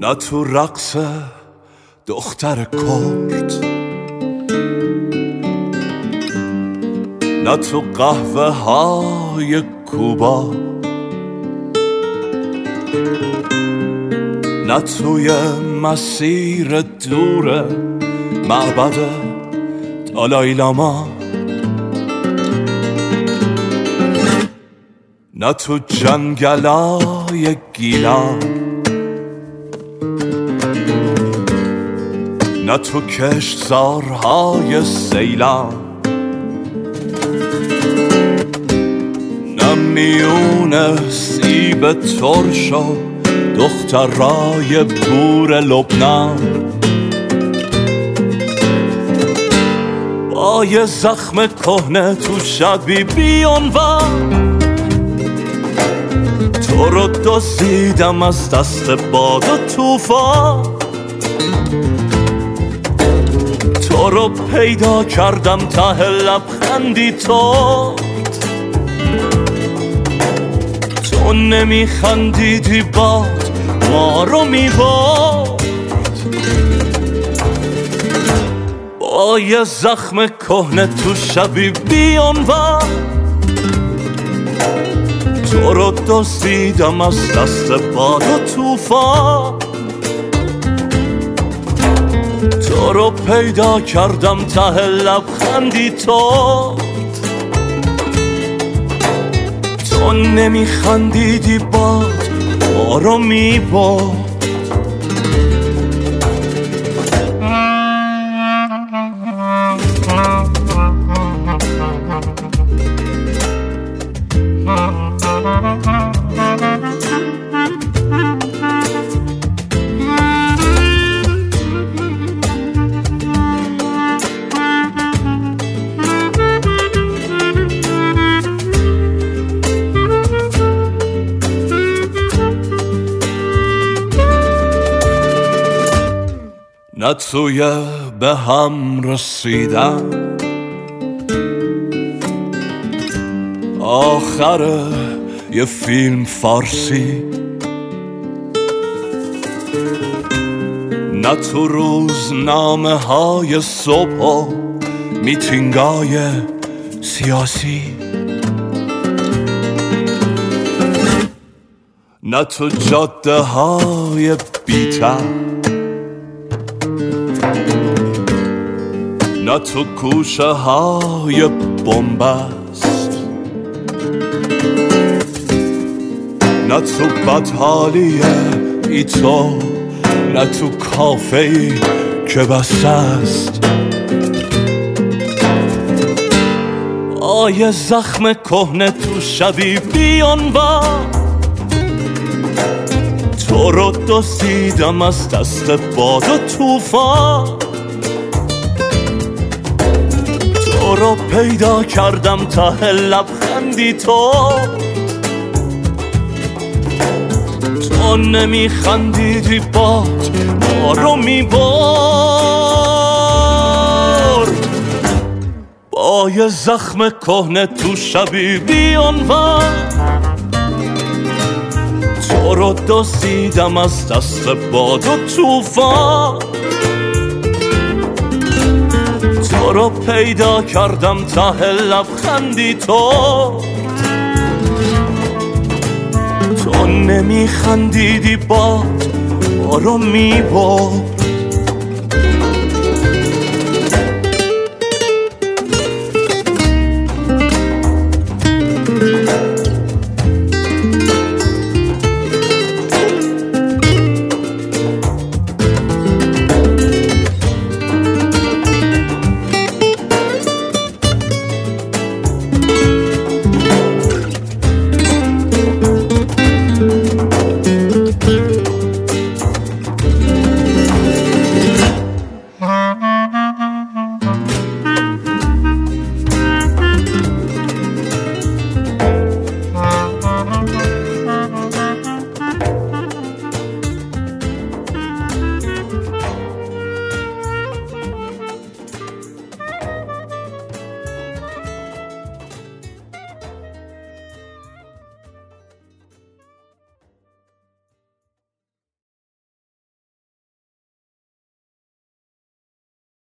نه تو رقص دختر کرد، نه تو قهوه های کوبا، نه توی مسیر دور معبد دالای لاما، نه تو جنگلای گیلان، نه تو کشتزارهای سیلان، نه میون سیب ترش و دخترای بور لبنان، با یه زخم کهنه تو شبی بیانوان، تو رو دزدیدم از دست باد و طوفان، تو رو پیدا کردم ته لبخندی تو نمیخندیدی باد ما رو میبرد، با یه زخم کهنه تو شبی بیانوان، تو رو دزدیدم از دست باد و طوفان، تو رو پیدا کردم ته لبخندی تو نمیخندیدی باد ما رو میبرد. نه توی به هم رسیدن آخر یه فیلم فارسی، نه تو روزنامه های صبح و میتینگای سیاسی، نه تو جاده های بی‌تر، نه تو کوشه های بنبست، نه تو بدحالی ای تو، نه تو کافه‌ای که بسته است، آیه زخم کهنه تو شبی بیانوان، تو رو دزدیدم از دست باد و طوفان، تو رو پیدا کردم ته لبخندی تو نمیخندیدی باد ما رو میبرد، با یه زخم کهنه تو شبی بیانوان، تو رو دزدیدم از دست باد و طوفان، تو رو پیدا کردم ته لبخندی تو نمیخندیدی باد ما رو میبرد.